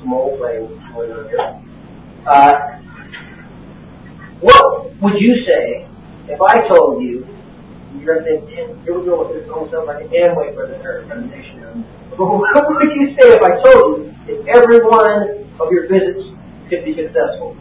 some old playing going on here. What would you say if I told you, you're going to think, here we go with this almost sounds like an Amway presentation. What would you say if I told you that every one of your visits could be successful?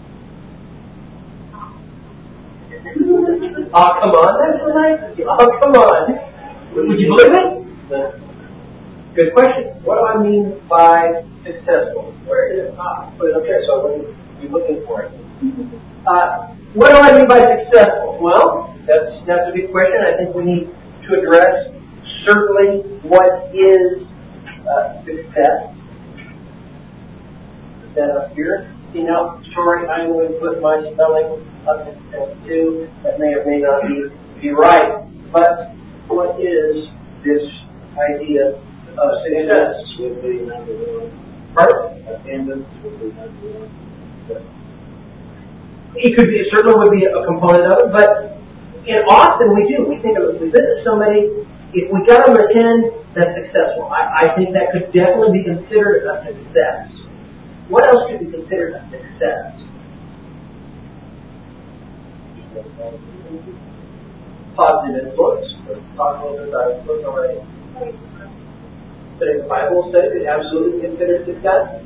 Oh, come on, that's right. Oh, come on. Would you believe it? Good question. What do I mean by successful? Where is it? Okay, so what are you looking for it? What do I mean by successful? Well, that's a big question. I think we need to address certainly what is success. Put that up here. See now, sorry, I'm going to put my spelling up too. That may or may not be right. But what is this idea of success? Would be number one. Pardon? Attendance would be number one. It could be, it certainly would be a component of it, but often we do. We think of it, we visit somebody, if we got them to attend, that's successful. I think that could definitely be considered a success. What else could be considered a success? Positive influence. We're talking a little bit about influence already. But in the Bible says it absolutely considered success.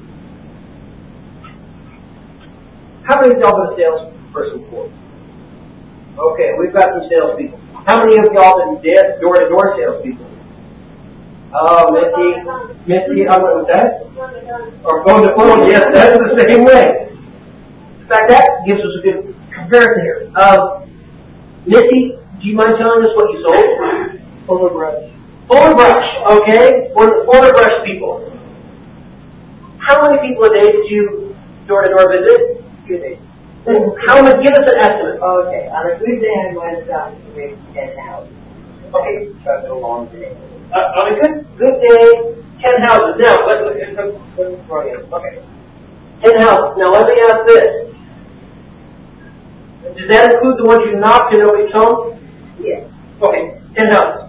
How many of y'all been a salesperson before? Okay, we've got some salespeople. How many of y'all been door-to-door salespeople? Oh, Misty, I went with that. Or going to phone, yes, that's the same way. In fact, that gives us a good comparison here. Misty, do you mind telling us what you sold? Fuller brush. Fuller brush, okay? We're the Fuller brush people. How many people a day did you door-to-door visit? 2 days. How many? Give us an estimate. Okay, on a good day, I might have to make 10 houses. Okay. That's a long day. On a good day, 10 houses. Now, let's throw in. Okay. 10 houses. Now, let me ask this. Does that include the ones you knocked and nobody's home? Yes. Okay, 10 houses.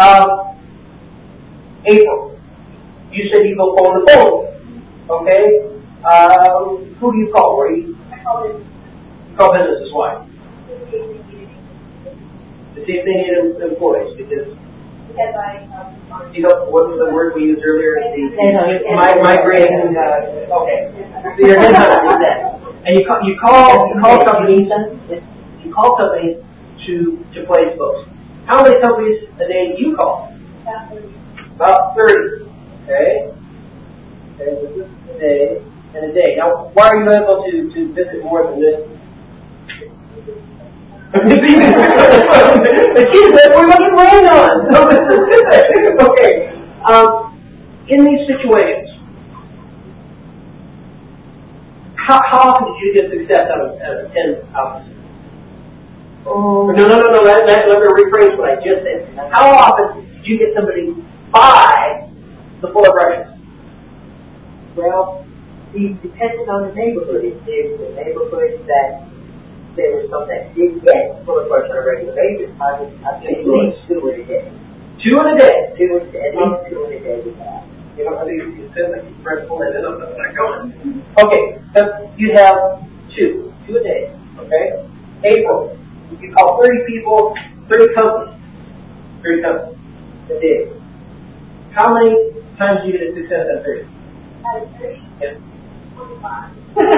April, you said you go phone to phone. Okay. Who do you call? Where you? I call it. You call businesses. Why? To see if they need employees, because you know what was the word we used earlier? Migrating. Okay. So you're headhunting that, and you call companies. You call companies to place folks. How many companies a day do you call? About 30. Okay. Okay. This is a day and a day. Now, why are you able to visit more than this? We're looking right on. Okay. In these situations, how often did you get success out of 10 houses? No. Let me rephrase what I just said. How often did you get somebody buy the Fuller brushes? Well, it depended on the neighborhood. If there's a neighborhood that there was some that didn't get Fuller brush on a regular basis, I'd say at least 2 in a day. 2 in a day? 2 in a day. At least 2 in a day we have. You know, I think you said like you press full and then I'm not going. Okay, so you have 2 a day. Okay? April, you call 30 people, 30 companies a day. How many times do you get a success at 30? Out of 30? Yes. 25.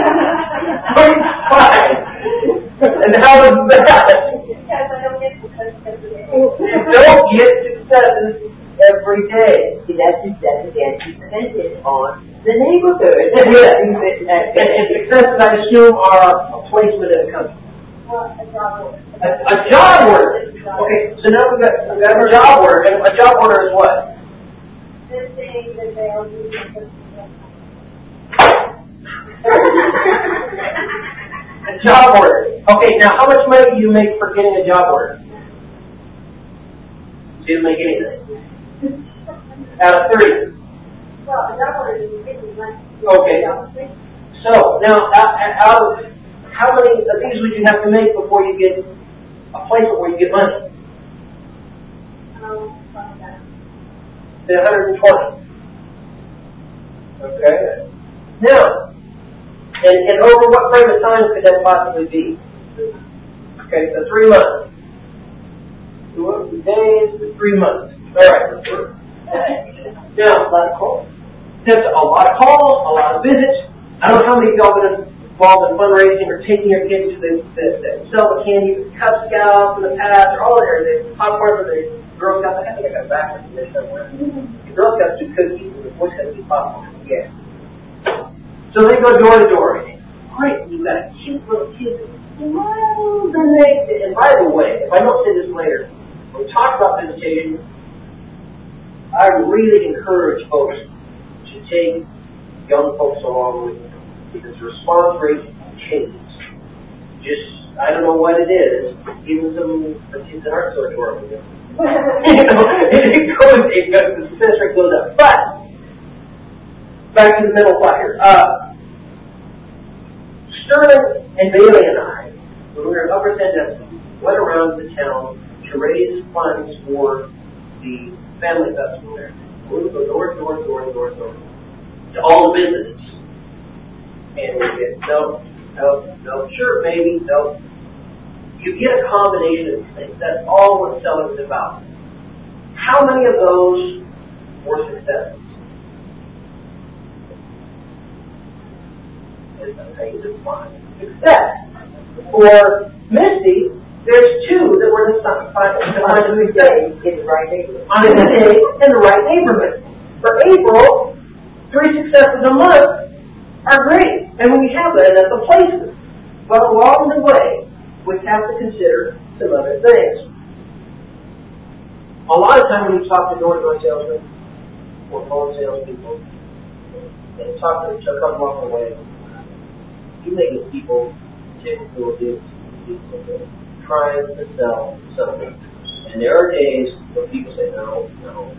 25! And how is that? Because I don't get success every day. You don't get successes every day. See, that's again dependent on the neighborhood. Yes. And successes, I assume, are a placement in the country. Well, a job order. A job order. Okay, so now we've got a job order. And a job order is what? This thing that they are using. A job order. Okay, now how much money do you make for getting a job order? You didn't make anything. Out of 30. Well, a job order is 50 months. Okay. So, now, out of how many of these would you have to make before you get a placement where you get money? Say 120. Okay. Now, and over what frame of time could that possibly be? Okay, so 3 months. 2 days to 3 months. All right. Now, a lot of calls. That's a lot of calls, a lot of visits. I don't know how many of y'all have been involved in fundraising or taking your kids to the sell the candy with the Cub Scouts in the past, or all there. The popcorn for the Girl Scouts. I think I got backwards in there somewhere. The Girl Scouts do cookies, and the Boy Scouts do popcorn. Yeah. So they go door to door. Great, you've got cute little kids. Well, then and by the way, if I don't say this later, when we talk about visitation, I really encourage folks to take young folks along with you because the response rate changes. Just, I don't know what it is, even some kids that aren't so adorable. The success rate goes up. But, back to the middle fire. Sterling and Bailey and I, when we were in Upper Sandusky, went around the town to raise funds for the family festival there. We would go door to all the businesses. And we get, no, sure, maybe, no. You get a combination of things. That's all what selling is about. How many of those were successes? Success. For Misty, there's 2 that were on the day in the right neighborhood. On a day in the right neighborhood. For April, 3 successes a month are great, and we have that at the places. But along the way, we have to consider some other things. A lot of time when you talk to door-to-door salesmen or phone salespeople, and talk to a couple along the way, you may get people typically will do trying to sell something. And there are days when people say, no.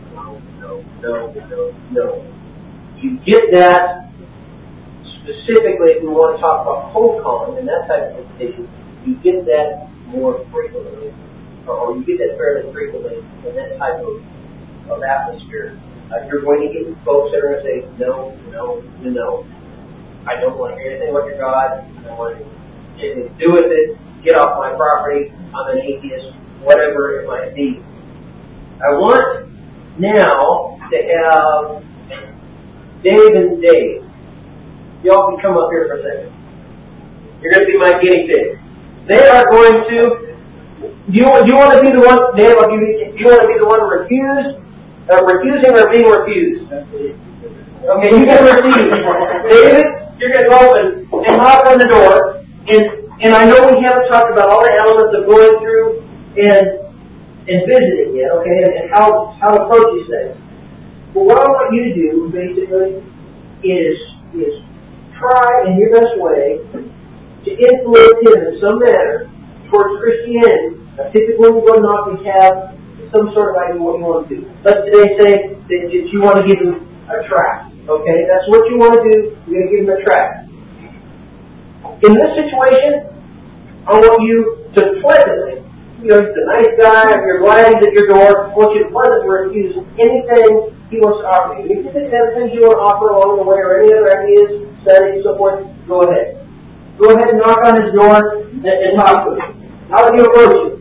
You get that specifically if we want to talk about cold calling and that type of presentation, you get that more frequently, or you get that fairly frequently in that type of atmosphere. You're going to get folks that are going to say, no. I don't want to hear anything about your God. I don't want anything to do with it. Get off my property. I'm an atheist. Whatever it might be. I want now to have Dave and Dave. Y'all can come up here for a second. You're going to be my guinea pig. They are going to. Do you want to be the one, Dave? Do you want to be the one refusing or being refused? Okay, you can refuse. David, you're going to go and knock on the door, and I know we haven't talked about all the elements of going through and visiting yet, okay, and how to approach these things. But what I want you to do, basically, is try in your best way to influence him in some manner towards Christianity. Now, typically, when we go to knock, we have some sort of idea what you want to do. Let's today say that you want to give him a tract. Okay, that's what you want to do. You're going to give him a tract. In this situation, I want you to pleasantly, he's a nice guy, you're glad he's at your door, I want you to pleasantly refuse anything he wants to offer you. If you think there's things you want to offer along the way or any other ideas, studies, so forth, go ahead. Go ahead and knock on his door and talk to him. How would you approach him?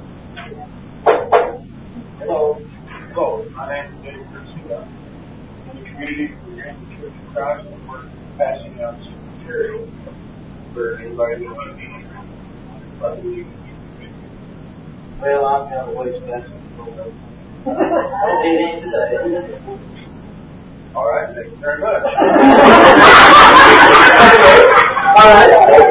Hello, my name is Dave Garcia. In the community, we're in the Church of Christ, and we're passing out some material for anybody that might be interested. Well, I've got a ways back. All right, thank you very much. All right.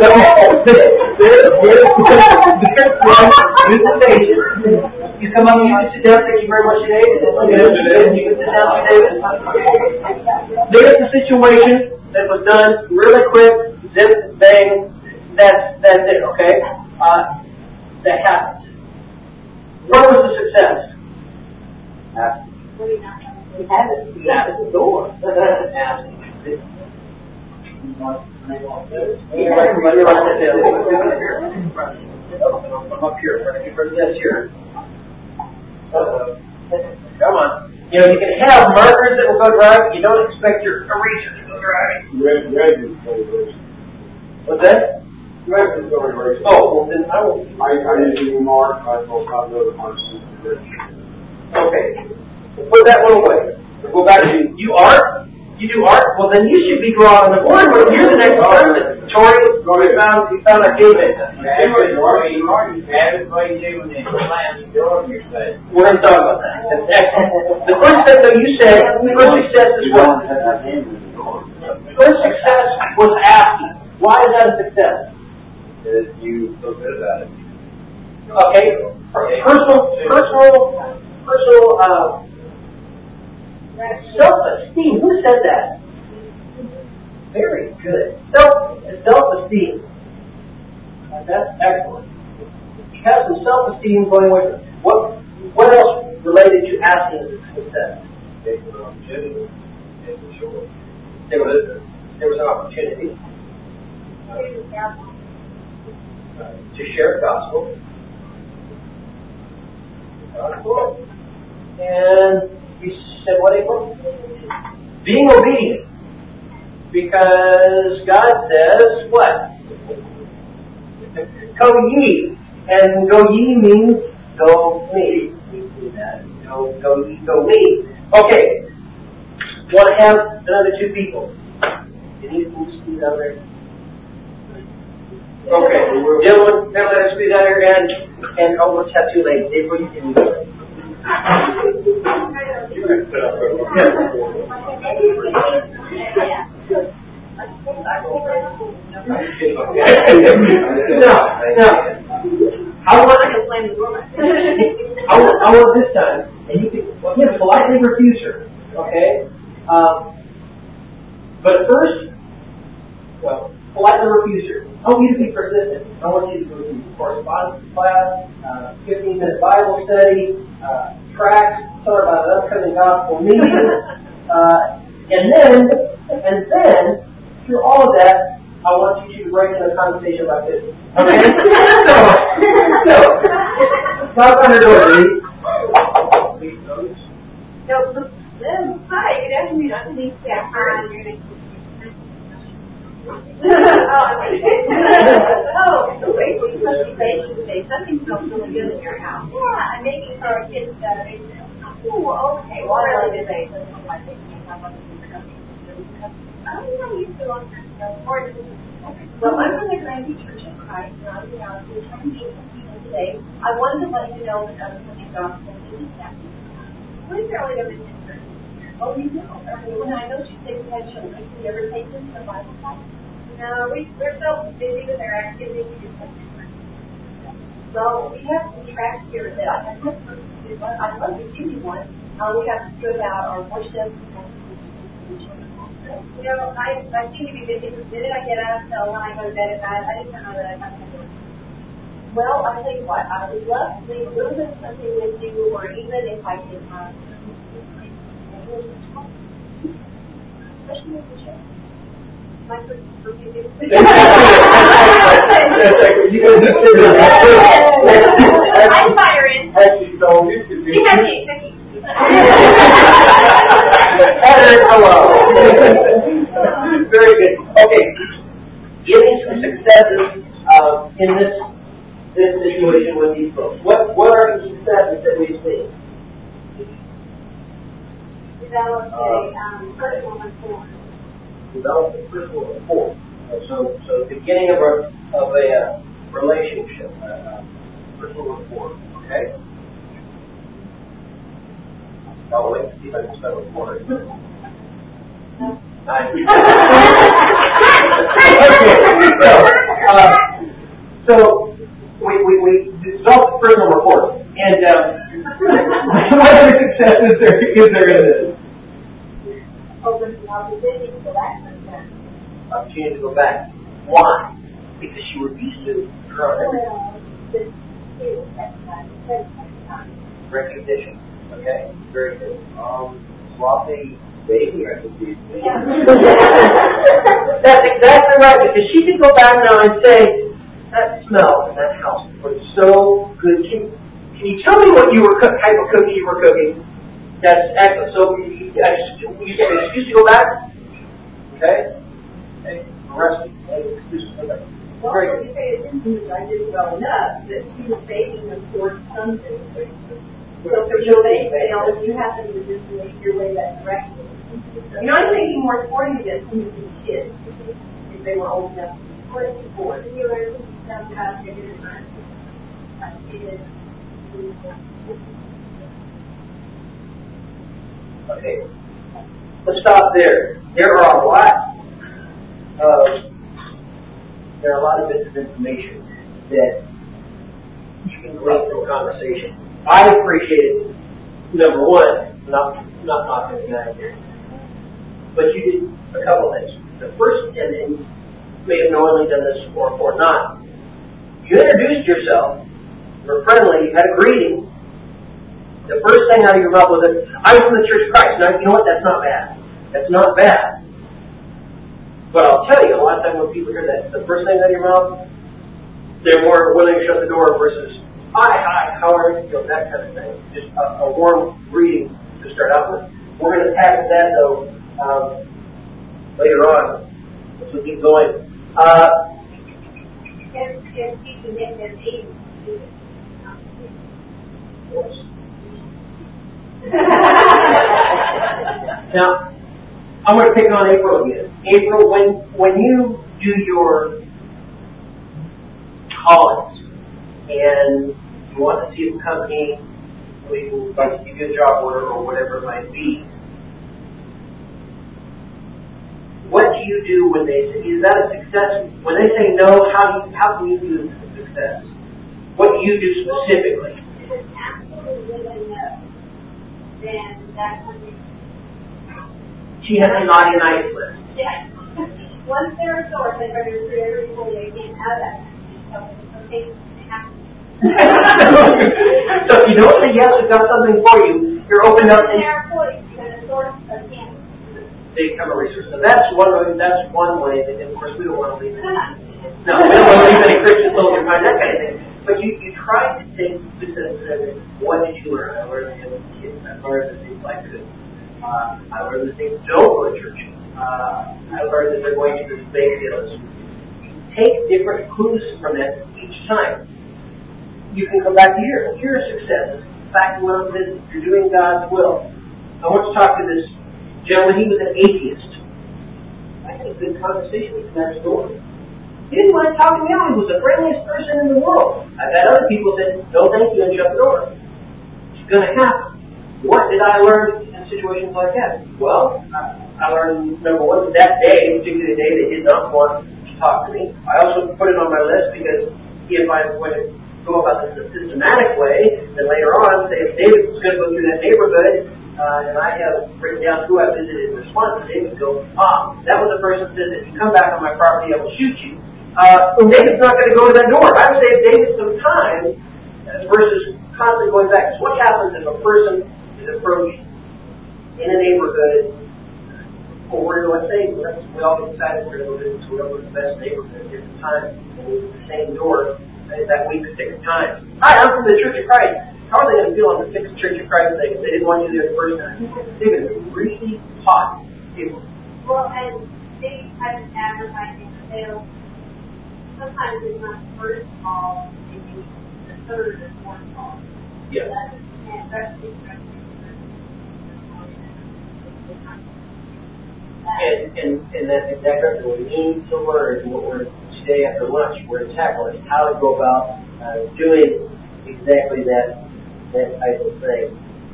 Visitation. You come up, you can sit down. Thank you very much, David. You can sit down, David. There's a situation that was done really quick, zip, bang. That's it. Okay. That happened. What was the success? We have it. We have it at the door. I'm up here. That's here. Come on. You can have markers that will go dry, but you don't expect your eraser to go dry. Regulatory version. What's that? Regulatory version. Oh, well then I will. I usually mark, I will not know the marks. Okay. We'll put that one away. We'll go back to you art. You do art? Well, then you should be drawing on the board. But you're the next person. Tori, you found our caveman. What do you do when the plants grow in your face? We're going to talk about that. That's excellent. The first thing that you said, first success is what? First success was asking. Why is that a success? Because you feel good about it. Okay. Personal self-esteem. Who said that? Very good. Self-esteem. That's excellent. You have some self-esteem going with it. What else related to asking is a success? There was an opportunity to share the gospel. And you said what, April? Being obedient. Because God says what? Go ye. And go ye means go me. Go ye, go me. Okay. Want to have another two people? Can you squeeze out there? Okay. Dylan, let us squeeze out here and let's have two ladies. April, you can do it. No. I want this time, and you can politely refuse her. Okay. But first, politely refuse her. I want you to be persistent. I want you to go to correspondence class, 15-minute Bible study, tracks, talk about an upcoming gospel meeting, and then through all of that, I want you to break into a conversation like this. Okay? So, knock on the door, please. Hi, good afternoon. I'm Denise Stafford. Wait, you must be baking today. Something smells really good in your house. Yeah, I'm making for our kids Saturday. Oh, okay. Well, I really did make this one. I think I'm going to do the cookies. You still on that. Well, I'm from the Grand Church of Christ, and I'm trying to meet some people today. I wanted to let you know that I'm coming gospel in Stafford. We're fairly good at this. Oh, you know. When I know she said you had children, do you ever take them to the Bible class? No, we're so busy with our activities. Well, we have some tracks here that I'd love to give you one. We have to do about our worship. You know, I seem to be busy. The minute I get out, so when I go to bed at night, I just don't know that I have to do it. Well, I'll tell you what, I would love to leave a little bit of something with you, or even if I can, especially with the show. My first I'm firing. Hello. Very good. Okay. Getting some successes in this situation with these folks. What are the successes that we've seen? Develop a personal rapport. Develop a personal rapport. So the beginning of a relationship, personal rapport. Okay. I'll wait to see if I can spell rapport. So we developed personal rapport, and what other successes is there in this? Opportunity to go back. Opportunity to go back. Why? Because she refused to grow recognition. Okay, very good. Sloppy baking recipes. That's exactly right, because she could go back now and say, that smell in that house was so good. Can you tell me what type of cookie you were cooking? That's excellent. So you said an excuse to go back? Okay? arrested. Well, when you pay attention, I didn't well enough that he was taking them towards something. So for your base sale, if you happen to just make your way that direction. You know, I'm thinking more sporting events when you were kids, if they were old enough to play sports. You were some kind of figure Okay, let's stop there. There are a lot of bits of information that you can glean from conversation. I appreciated, number one, not knocking the guy here, but you did a couple things. The first, and you may have knowingly done this or not, you introduced yourself, you were friendly, you had a greeting. The first thing out of your mouth was, I'm from the Church of Christ. Now, you know what? That's not bad. That's not bad. But I'll tell you, a lot of times when people hear that, the first thing out of your mouth, they're more willing to shut the door versus, hi, how are you? That kind of thing. Just a warm greeting to start out with. We're going to tackle that, though, later on as we keep going. Now, I'm going to pick on April again. April, when you do your callings and you want to see if a company will like to give you a job order or whatever it might be, what do you do when they say, is that a success? When they say no, how can you do a success? What do you do specifically? If it's absolutely a no, then that's when you... She has a naughty nice list. Yeah. Once they're a source, they're going to create a they can't have that. So they have to. So if you don't say yes, we've got something for you, you're open up to their employees, you're going to source a candidate. They become a resource. So that's one way that, of course, we don't want to leave it. No, we don't want to leave any Christian soldier behind, that kind of thing. But you try to take specific, what did you learn? I learned that with kids. I learned that things like this. I learned that things don't go to church. I learned that they're going to this big deal. Take different clues from that each time. You can come back to here. Here are successes. In fact, you went on visit. You're doing God's will. I want to talk to this gentleman. He was an atheist. I had a good conversation with him next door. He didn't want to talk to me. He was the friendliest person in the world. I've had other people say, no thank you, and shut the door. It's going to happen. What did I learn in situations like that? Well, I learned, number one, that day, particularly the day, they did not want to talk to me. I also put it on my list because if I were to go about this in a systematic way, then later on, say if David was going to go through that neighborhood, and I have written down who I visited in response, and David would go, that was the person who said, if you come back on my property, I will shoot you. So David's not going to go to that door. I would save David some time versus constantly going back. So what happens if a person is approached in a neighborhood, or let's say we all decided we're going to go visit whatever the best neighborhood at different times, and we use the same door that week at different times. Hi, I'm from the Church of Christ. How are they going to feel on the sixth Church of Christ thing if they didn't want you there the first time? They're going to be really hot people. Well, and these types of advertising sales, sometimes it's not the first call, maybe the third or fourth call. Yeah. And that's the And that's exactly what we need to learn. What we're today after lunch, we're tackling how to go about doing exactly that type of thing.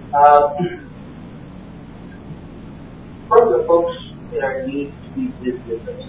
From the folks in our need to be with us,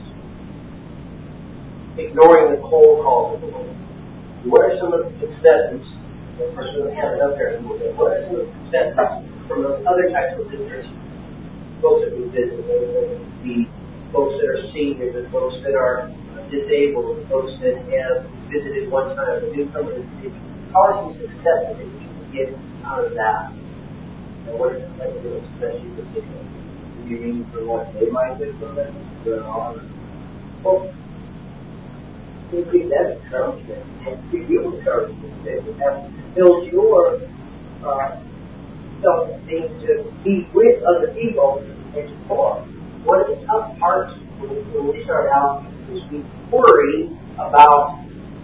ignoring the cold calls of the world. What are some of the successes? Of course, we don't have it up there. What are some of the successes from those other types of visitors? Folks that we visit, the folks that are seniors, the folks that are disabled, the folks that have visited one time, the newcomers. How are some successes that you can get out of that? And what are some types of successes you particular? Do you mean for what they might get from it? Well, we think that's encouragement. And give you encouragement. And build your self-esteem to be with other people and to form. One of the tough parts when we start out, is we worry about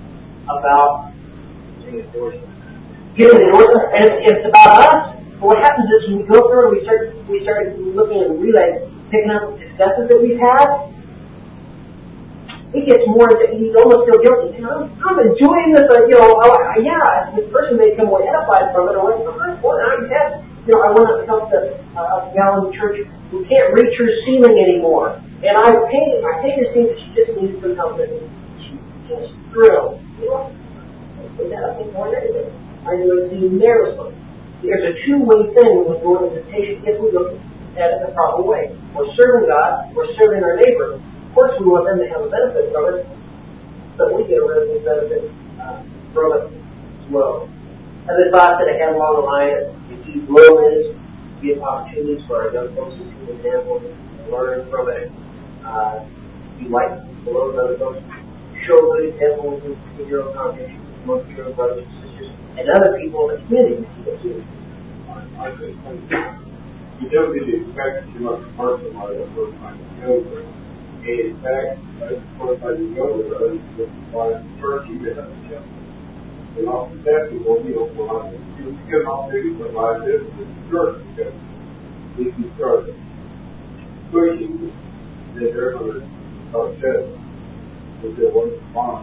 getting the endorsement, and it's about us. But what happens is when we go through and we start looking and realize, picking up the successes that we've had, it gets more that you almost feel guilty. I'm enjoying this, yeah, this person may come away edified from it, or like, I went up to help a gal in the church who can't reach her ceiling anymore. And I paid her ceiling, she just needs some help with it. She's just thrilled. I think more than anything. I know it's the miracle. There's a two-way thing with going to temptation if we look at it the proper way. We're serving God, we're serving our neighbor. Of course, we want them to have a benefit from it, but we get a real benefit from it as well. Other thoughts that I had along the line of the key role is give opportunities for our young folks to see examples and learn from it. Be like below other folks. Show good examples in your own congregation, amongst your own brothers and sisters, and other people in the community. I think you don't really expect too much from somebody the first time you go there. And in fact, the first time you go there, you find the church you get up to. And often that people, you get off maybe provide this to the church because if you start pushing, then they're going to start shedding. If they want to find,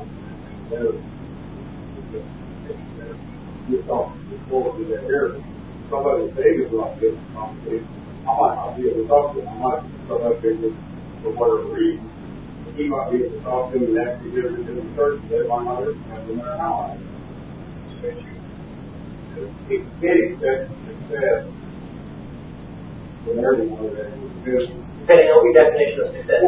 you talk before in that area. Somebody saying like this conversation, I might not be able to talk to him. I might come up here for whatever reason. He might be able to talk to him and actually get everything in the church, and they might not have no matter how I He can't expect success from everyone that is business. Depending on your definition of success.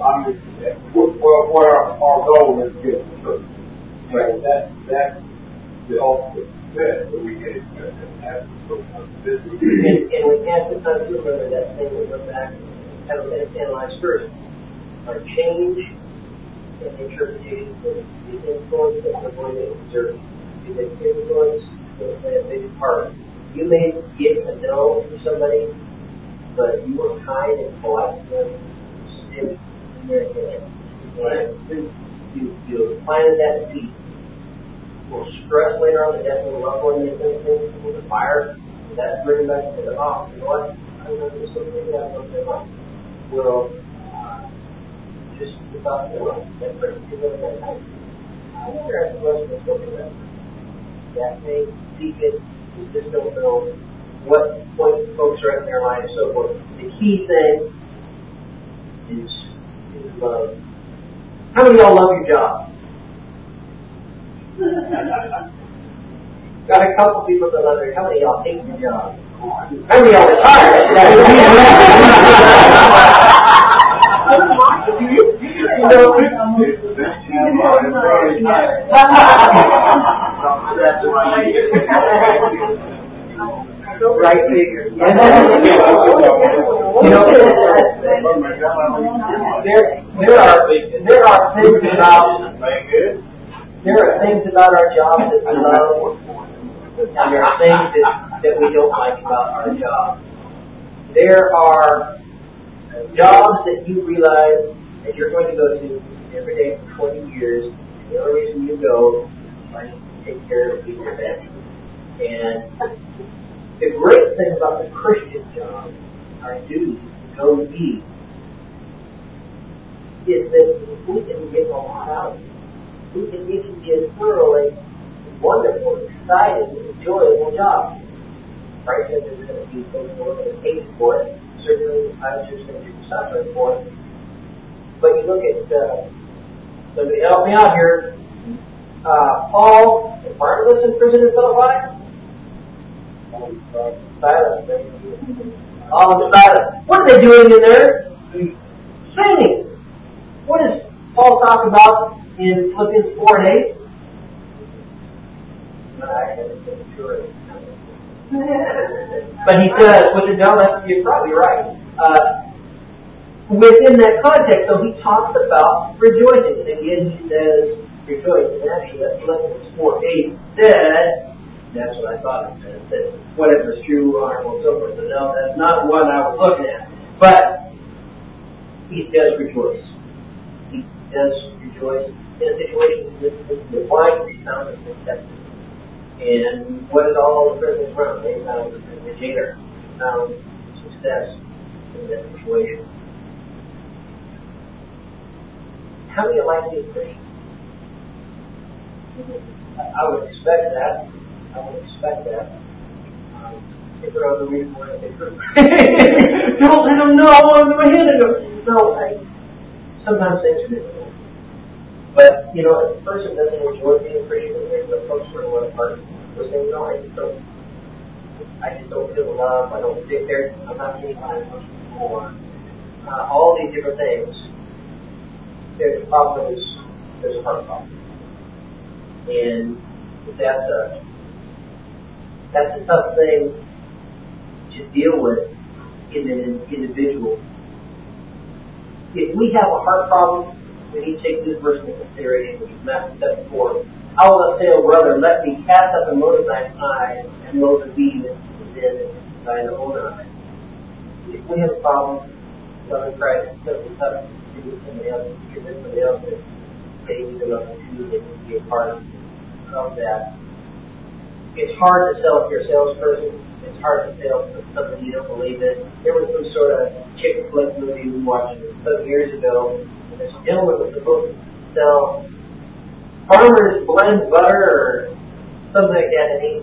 What our goal is to get to the church. Right. That's the ultimate success that we can expect to have from business. And we have to remember that thing that goes back and analyze first. Our change and interpretation of the influence that we're going to exert. The influence will play a big part. You may get a no from somebody, but you were kind and polite to them, still in their hand. And you planted that seed. Will stress later on the death of a loved one, you think, with the fire, that's bringing back to the off. You know what? I remember something that was in life. Well, just about the life. That particular that night. I wonder if the rest of us look at that. That may seek it. We just don't know what point folks are at in their life and so forth. The key thing is love. How many of y'all love your job? Got a couple people that love their. How many of y'all hate your job? How many of y'all retire? Right figure. There are things about our jobs that we love, and there are things that we don't like about our job. There are jobs that you realize that you're going to go to every day for 20 years, and the only reason you go is to take care of people family. And the great thing about the Christian job, our duty, go ye, is that we can get a lot out of it. We can be a thoroughly wonderful, exciting, enjoyable job. Right? Because there's going to be things we're going to pay for it. Certainly, I'm just going to do suffering for it. But you look at, somebody help me out here, Paul and Barnabas in prison in Philippi? Silence. All in silence. What are they doing in there? Singing. What does Paul talk about in Philippians 4:8? But he says, you're probably right. Within that context, though, he talks about rejoicing. And again, he says, rejoice. And actually, that Philippians 4:8 said, that's what I thought it said. It said, whatever is true, honorable, and so forth. So no, that's not what I was looking at. But he says rejoice. he does rejoice in a situation the wife is found as successful. And what is all the prisoners around? They found the jailer found success in that situation. How do you like to be a Christian? I would expect that. If there was a reason why they couldn't. I don't know. I want to go ahead. No, sometimes things are difficult. But, if a person doesn't enjoy being a Christian, there's a folks who are part of saying, no, I just don't feel love. I don't sit there. I'm not getting my emotions more. All these different things. There's a problem. There's a heart problem. And that's a tough thing to deal with in an individual. If we have a heart problem, we need to take this verse into consideration, which is Matthew 7:4. I will not say, O brother, let me cast up a mote of thine eye, and mote of thee within thine own eye. If we have a problem, loving Christ, because it's tough to do with somebody else, because there's somebody else that maybe they're loving too, they can be a part of that. It's hard to sell if you're a salesperson. It's hard to sell for something you don't believe in. There was some sort of chick flick movie we watched some years ago, and this gentleman was supposed to sell Farmer's Blend butter or something like that, and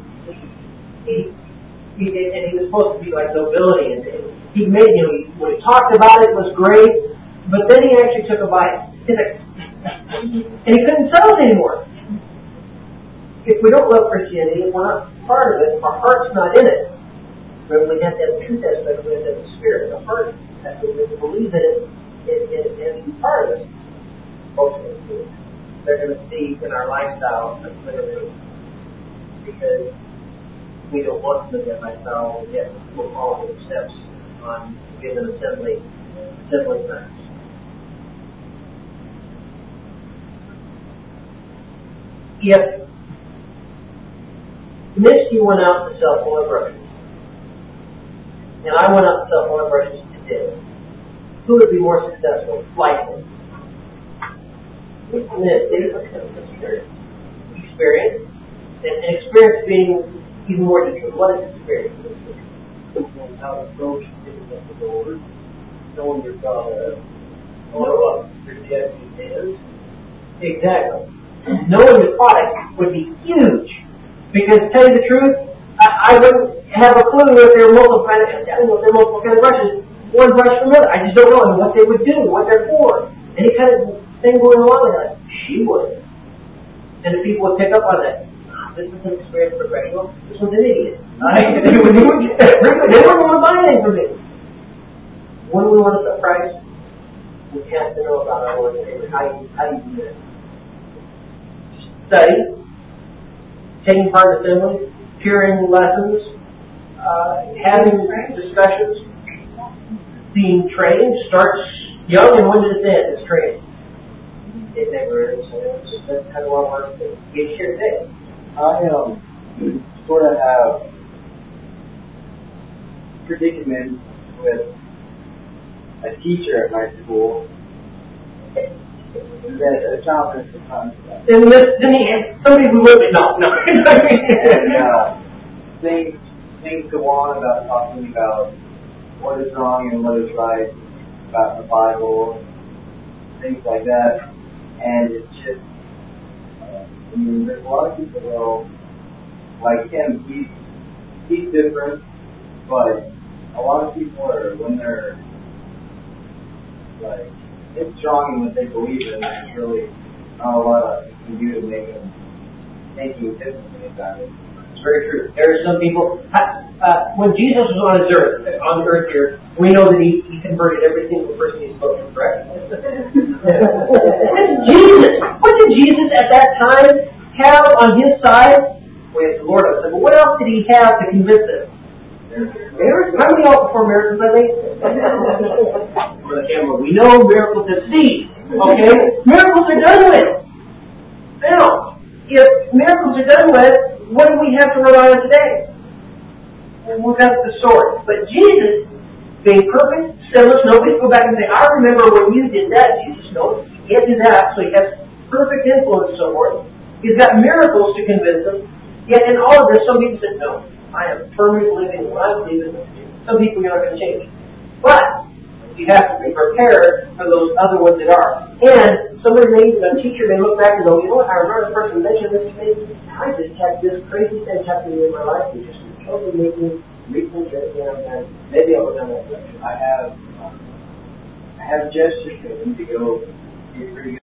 he was supposed to be like nobility, and he made, when he talked about it was great, but then he actually took a bite. He's like, and he couldn't sell it anymore. If we don't love Christianity, if we're not part of it, our heart's not in it. But we have to have the truth aspect, we have to have the spirit, the heart aspect, we have to believe in it and be part of it. Ultimately, they're going to see in our lifestyle a clearly, because we don't want them in that lifestyle, and yet we're following the steps on given assembly times. If Misty went out to sell oil brushes, and I went out to sell oil brushes today, who would be more successful? Likely. Experience. And experience being even more difficult. What is experience? How to approach things at the Lord, knowing your God, know what your destiny is. Exactly. Knowing the product would be huge. Because to tell you the truth, I wouldn't have a clue if there were multiple kind of brushes, one brush from another. I just don't know what they would do, what they're for. Any kind of thing going along with that. She would. And the people would pick up on that. This is an experienced professional. This one's an idiot. They wouldn't want to buy anything from me. When we want to set price, we have to know about our Lord and Savior. How do you do that? Study. Taking part in assembly, hearing lessons, having discussions, being trained, starts young, and when does it end? It's training. It never ends. That's kind of what we're going to get here today. I sort of have predicament with a teacher at my school. That a child is the concept. And somebody who lived it, no. And things go on about talking about what is wrong and what is right about the Bible, things like that. And it's just, there's a lot of people though, like him, he's different, but a lot of people are, when they're like, it's strong in what they believe in, there's really not a lot you can do to make them thinking differently about it. It's very true. There are some people, when Jesus was on the earth here, we know that he converted every single person he spoke to, correct? Jesus! What did Jesus at that time have on his side? We have the Lord of us. But what else did he have to convince us? Miracles? How many all perform miracles, I think? We know miracles have ceased. Okay? Miracles are done with. Now, if miracles are done with, what do we have to rely on today? We've got the sword. But Jesus, being perfect, sinless, nobody can go back and say, I remember when you did that. Jesus knows. can't do that, so he has perfect influence somewhere. He's got miracles to convince them. Yet in all of this, some people said, no, I am firmly believing what I believe in. Some people are not going to change. But you have to be prepared for those other ones that are. And a teacher may look back and go, you know what, I remember the person mentioned this to me. I just had this crazy thing happening in my life. It just totally made me rethink it. And maybe I'll go down that direction. I have gestures to him to go get pretty